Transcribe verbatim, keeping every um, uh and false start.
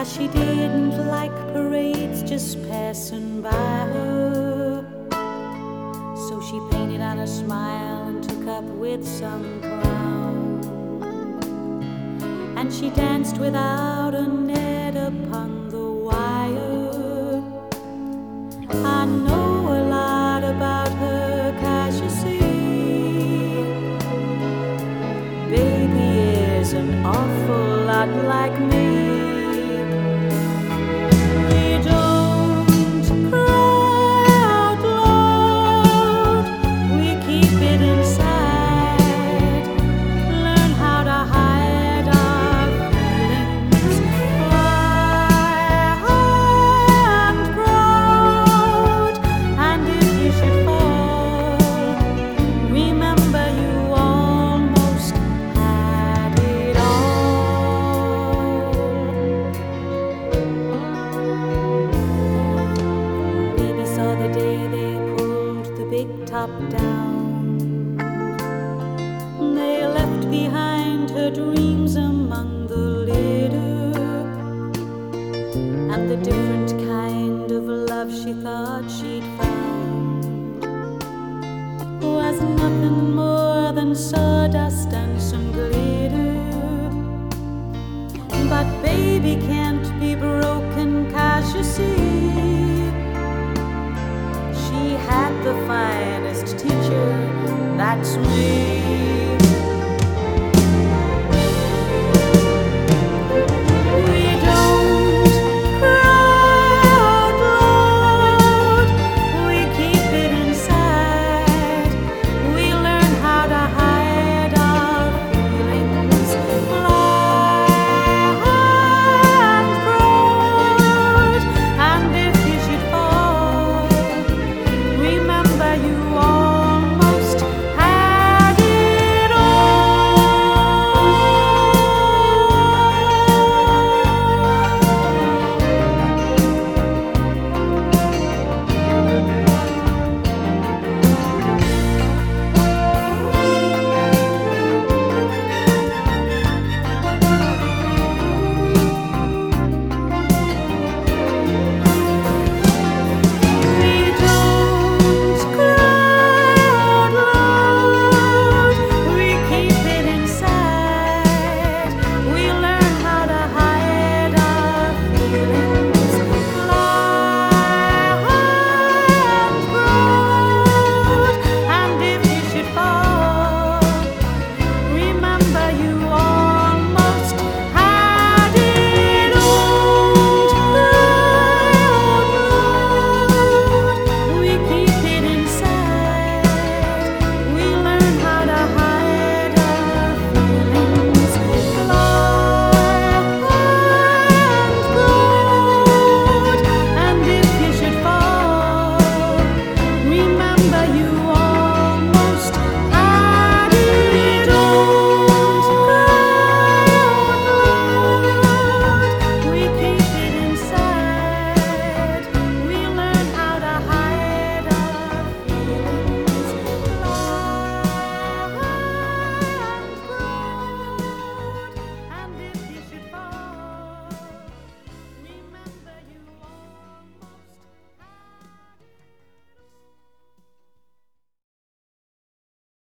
she didn't like parades just passing by her. So she painted on a smile and took up with some clown. And she danced without a net upon the wire. I know a lot about her, 'cause you see, baby is an awful lot like me. Top down, they left behind her dreams among the litter, and the different kind of love she thought she'd found was nothing more than sawdust and some glitter. But baby can't be broken, 'cause you see, she had the finest teacher, that's me.